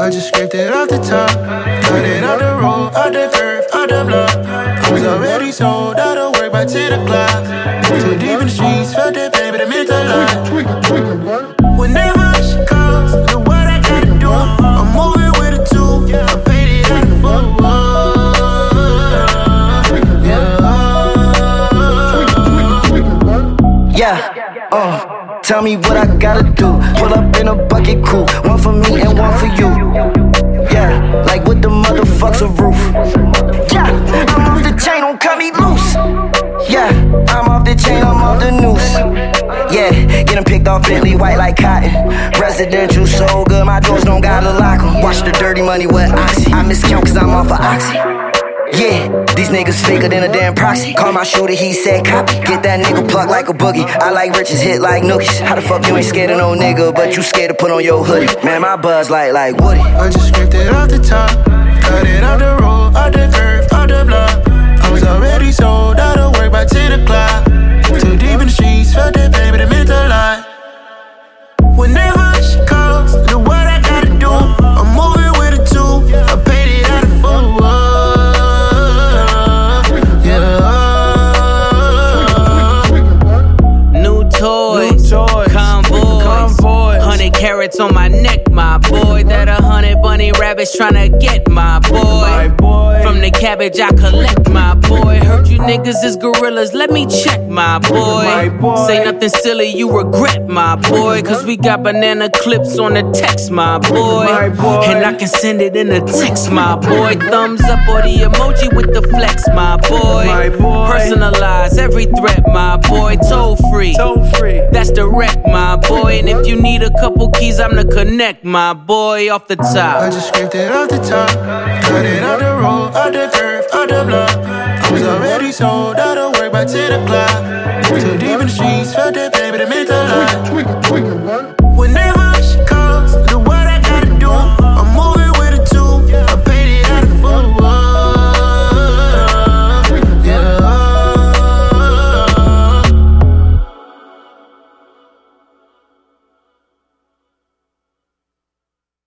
I just scraped it off the top. Got it out the road, out the curve, out the block. I was already sold out of work by 10 o'clock. Too deep in the streets, felt that pain, but it meant a lot. Whenever she calls, know what I gotta do. I'm moving with a two. I paid it out the full. Yeah, tell me what I gotta do. Pull up in a bucket crew, one for me and one for you. Yeah, like what the motherfuck's a roof. Yeah, I'm off the chain, don't cut me loose. Yeah, I'm off the chain, I'm off the noose. Yeah, getting picked off Bentley, white like cotton. Residential so good, my doors don't gotta lock 'em. Watch the dirty money with Oxy. I miscount cause I'm off of Oxy. Yeah, these niggas faker than a damn proxy. Call my shooter, he said copy. Get that nigga plucked like a boogie. I like riches, hit like nookies. How the fuck you ain't scared of no nigga, but you scared to put on your hoodie? Man, my buzz like Woody. I just scraped it off the top. Got it out the road, out the curve, out the block. I was already sold out of work by 10 o'clock. Too deep in the streets, felt that pain, but it meant a lot. Whenever she calls, know what I gotta do. I'm moving with a two. I paid it out of full. Convoy. 100 carats on my neck, my boy. That 100 bunny rabbits tryna get my boy. From the cabbage I collect, my boy. Heard you niggas is gorillas, let me check, my boy. Say nothing silly, you regret, my boy. Cause we got banana clips on the text, my boy. And I can send it in a text, my boy. Thumbs up or the emoji with the flex, my boy. Personalize every threat, my boy. Toll free, that's direct, my boy. And if you need a couple keys, I'm the connect, my boy. Off the top, I just scraped it off the top. Got it out the road, out the curve, out the block. I was already sold out of work by 10 o'clock. Too deep in the streets, felt that